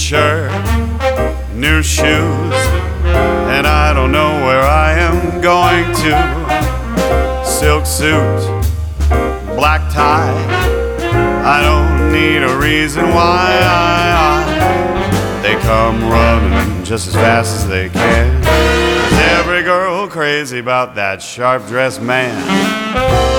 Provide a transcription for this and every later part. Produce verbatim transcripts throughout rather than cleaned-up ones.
shirt, new shoes, and I don't know where I am going to. Silk suit, black tie, I don't need a reason why I, I, they come running just as fast as they can. Is every girl crazy about that sharp-dressed man?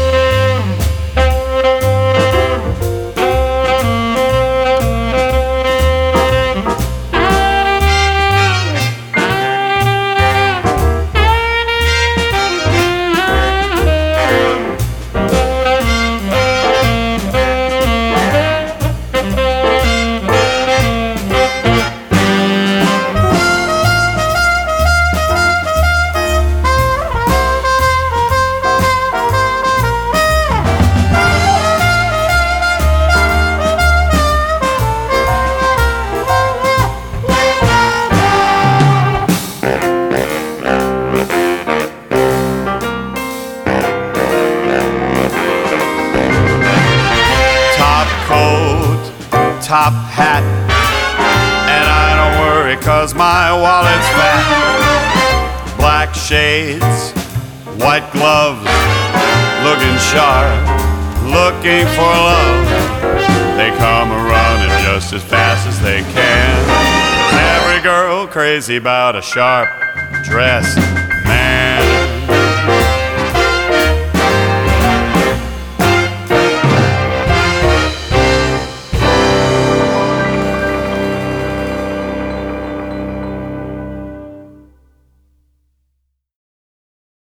Top hat, and I don't worry 'cause my wallet's fat. Black shades, white gloves, looking sharp, looking for love. They come running just as fast as they can. Every girl crazy about a sharp dress.